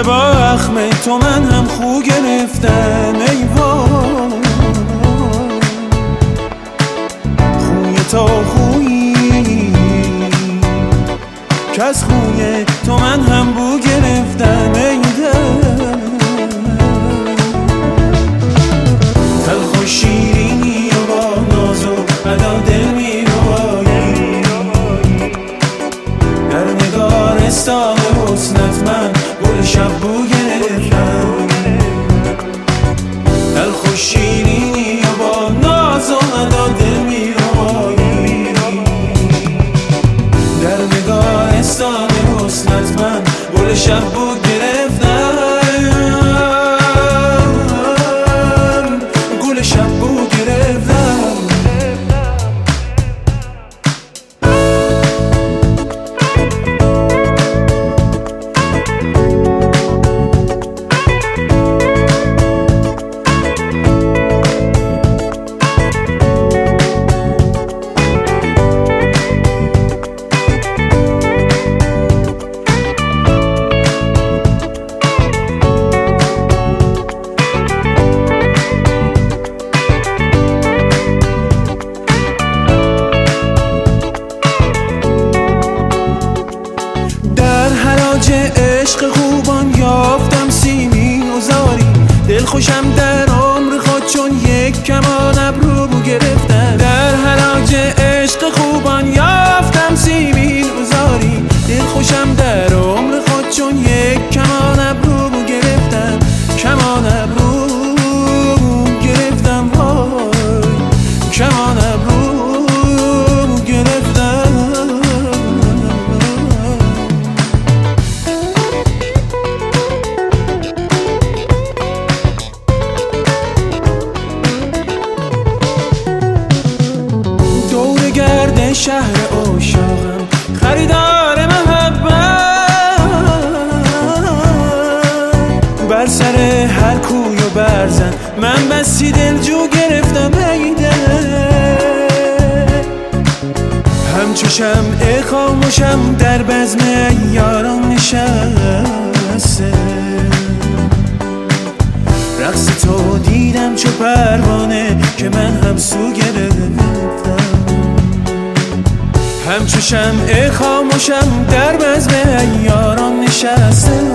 با اخم تو من هم خو گرفتم ای وای. خوی تو خویی که از خوی تو من هم بو گرفتم ای دل. تلخ و شیرینی و با ناز و ادا دل می روایی، در نگارستان حسنت من گل شب بو گرفتم. تلخ و شیرینی و با ناز و ادا دل می روایی، در نگارستان حسنت من گل شب بو گرفتم. گل شب بو گرفتم. عشق خوبان یافتم سیمین و زاری، دل خوشم در عمر خود چون یک کمان ابرو بو گرفتم. در حراج عشق خوبان یافتم سیمین و زاری، دل خوشم در عمر خود چون یک کمان ابرو بو گرفتم. کمان ابرو گرفتم وای، کمان ابرو گرفتم. گرد شهر عاشقم خریدار محبت، بر سر هر کوی و برزن من بسی دلجو گرفتم ای دل. همچو شمع خاموشم در بزم یاران نشسته، رقص تو دیدم چو پروانه که من هم سو گرفتم. همچو شمع خاموشم در بزم یاران نشستم،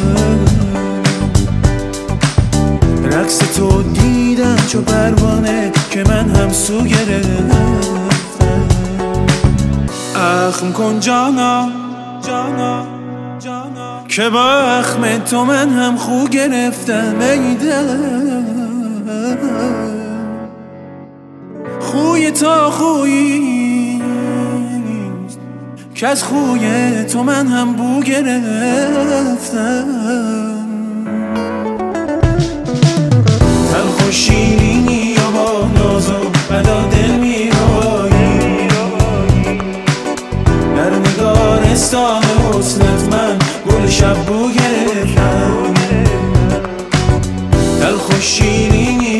رقص تو دیدم چو پروانه که من هم سو گرفتم. اخم کن جانا جانا جانا که با اخم تو من هم خو گرفتم ای دل. خوی تو خویی که از خوی تو من هم بو گرفتم. تلخ و شیرینی و با ناز و ادا دل می روایی، در نگارستان حسنت من گل شب بو گرفتم. تلخ و شیرینی